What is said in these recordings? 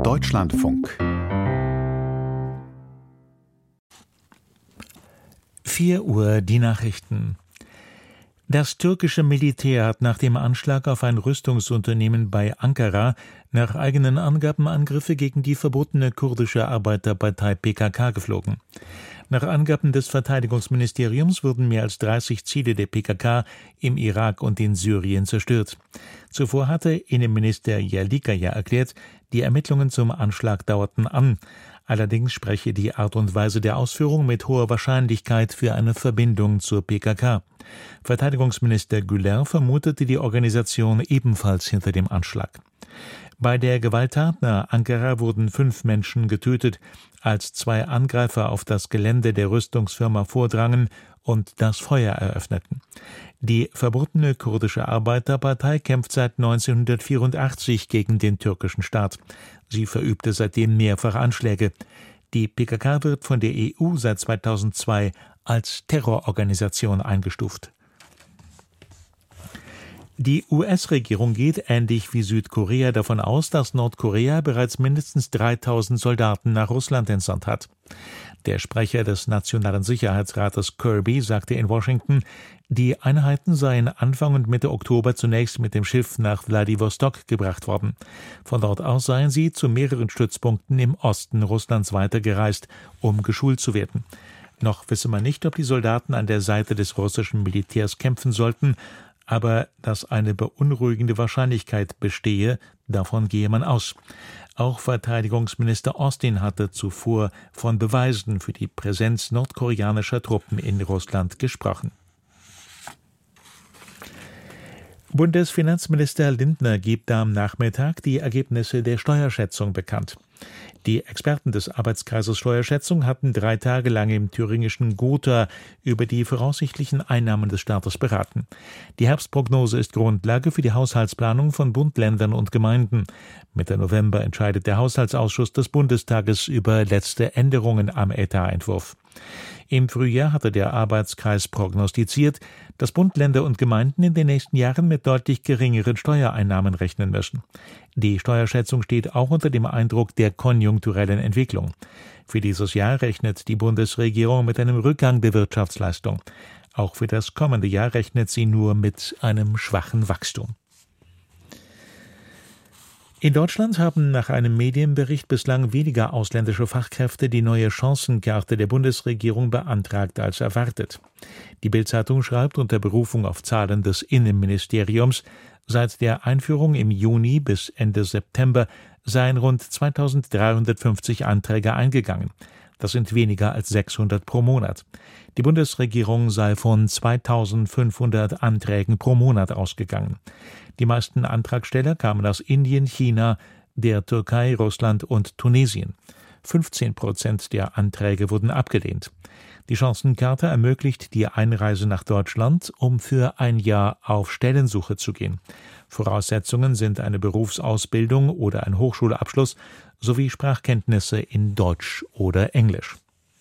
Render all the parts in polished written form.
Deutschlandfunk 4 Uhr die Nachrichten. Das türkische Militär hat nach dem Anschlag auf ein Rüstungsunternehmen bei Ankara nach eigenen Angaben Angriffe gegen die verbotene kurdische Arbeiterpartei PKK geflogen. Nach Angaben des Verteidigungsministeriums wurden mehr als 30 Ziele der PKK im Irak und in Syrien zerstört. Zuvor hatte Innenminister Yerlikaya erklärt, die Ermittlungen zum Anschlag dauerten an. Allerdings spreche die Art und Weise der Ausführung mit hoher Wahrscheinlichkeit für eine Verbindung zur PKK. Verteidigungsminister Güler vermutete die Organisation ebenfalls hinter dem Anschlag. Bei der Gewalttat nahe Ankara wurden 5 Menschen getötet, als 2 Angreifer auf das Gelände der Rüstungsfirma vordrangen und das Feuer eröffneten. Die verbotene kurdische Arbeiterpartei kämpft seit 1984 gegen den türkischen Staat. Sie verübte seitdem mehrfach Anschläge. Die PKK wird von der EU seit 2002 als Terrororganisation eingestuft. Die US-Regierung geht, ähnlich wie Südkorea, davon aus, dass Nordkorea bereits mindestens 3.000 Soldaten nach Russland entsandt hat. Der Sprecher des Nationalen Sicherheitsrates Kirby sagte in Washington, die Einheiten seien Anfang und Mitte Oktober zunächst mit dem Schiff nach Wladiwostok gebracht worden. Von dort aus seien sie zu mehreren Stützpunkten im Osten Russlands weitergereist, um geschult zu werden. Noch wisse man nicht, ob die Soldaten an der Seite des russischen Militärs kämpfen sollten, aber dass eine beunruhigende Wahrscheinlichkeit bestehe, davon gehe man aus. Auch Verteidigungsminister Austin hatte zuvor von Beweisen für die Präsenz nordkoreanischer Truppen in Russland gesprochen. Bundesfinanzminister Lindner gibt am Nachmittag die Ergebnisse der Steuerschätzung bekannt. Die Experten des Arbeitskreises Steuerschätzung hatten 3 Tage lang im thüringischen Gotha über die voraussichtlichen Einnahmen des Staates beraten. Die Herbstprognose ist Grundlage für die Haushaltsplanung von Bund, Ländern und Gemeinden. Mitte November entscheidet der Haushaltsausschuss des Bundestages über letzte Änderungen am Etatentwurf. Im Frühjahr hatte der Arbeitskreis prognostiziert, dass Bund, Länder und Gemeinden in den nächsten Jahren mit deutlich geringeren Steuereinnahmen rechnen müssen. Die Steuerschätzung steht auch unter dem Eindruck der konjunkturellen Entwicklung. Für dieses Jahr rechnet die Bundesregierung mit einem Rückgang der Wirtschaftsleistung. Auch für das kommende Jahr rechnet sie nur mit einem schwachen Wachstum. In Deutschland haben nach einem Medienbericht bislang weniger ausländische Fachkräfte die neue Chancenkarte der Bundesregierung beantragt als erwartet. Die Bild-Zeitung schreibt unter Berufung auf Zahlen des Innenministeriums, seit der Einführung im Juni bis Ende September seien rund 2.350 Anträge eingegangen. Das sind weniger als 600 pro Monat. Die Bundesregierung sei von 2.500 Anträgen pro Monat ausgegangen. Die meisten Antragsteller kamen aus Indien, China, der Türkei, Russland und Tunesien. 15% der Anträge wurden abgelehnt. Die Chancenkarte ermöglicht die Einreise nach Deutschland, um für ein Jahr auf Stellensuche zu gehen. Voraussetzungen sind eine Berufsausbildung oder ein Hochschulabschluss sowie Sprachkenntnisse in Deutsch oder Englisch.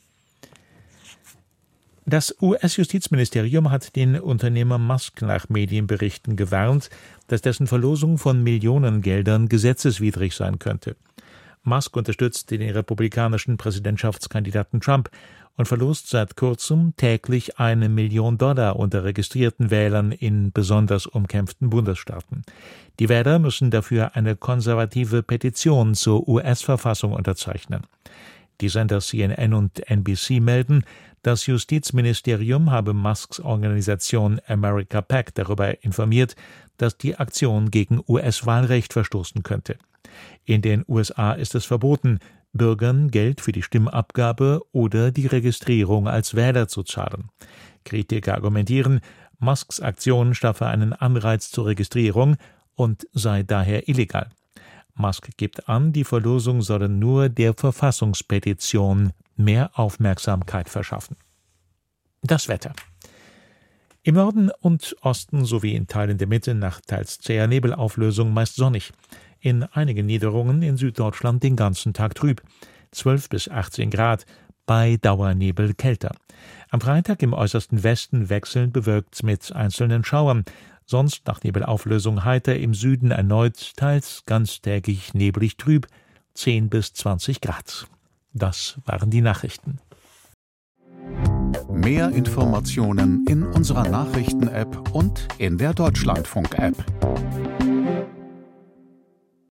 Das US-Justizministerium hat den Unternehmer Musk nach Medienberichten gewarnt, dass dessen Verlosung von Millionengeldern gesetzeswidrig sein könnte. Musk unterstützt den republikanischen Präsidentschaftskandidaten Trump und verlost seit kurzem täglich $1 Million unter registrierten Wählern in besonders umkämpften Bundesstaaten. Die Wähler müssen dafür eine konservative Petition zur US-Verfassung unterzeichnen. Die Sender CNN und NBC melden, das Justizministerium habe Musks Organisation America PAC darüber informiert, dass die Aktion gegen US-Wahlrecht verstoßen könnte. In den USA ist es verboten, Bürgern Geld für die Stimmabgabe oder die Registrierung als Wähler zu zahlen. Kritiker argumentieren, Musks Aktion schaffe einen Anreiz zur Registrierung und sei daher illegal. Musk gibt an, die Verlosung solle nur der Verfassungspetition mehr Aufmerksamkeit verschaffen. Das Wetter. Im Norden und Osten sowie in Teilen der Mitte nach teils zäher Nebelauflösung meist sonnig. In einigen Niederungen in Süddeutschland den ganzen Tag trüb. 12 bis 18 Grad, bei Dauernebel kälter. Am Freitag im äußersten Westen wechselnd bewölkt mit einzelnen Schauern. Sonst nach Nebelauflösung heiter, im Süden erneut teils ganztägig nebelig trüb. 10 bis 20 Grad. Das waren die Nachrichten. Mehr Informationen in unserer Nachrichten-App und in der Deutschlandfunk-App.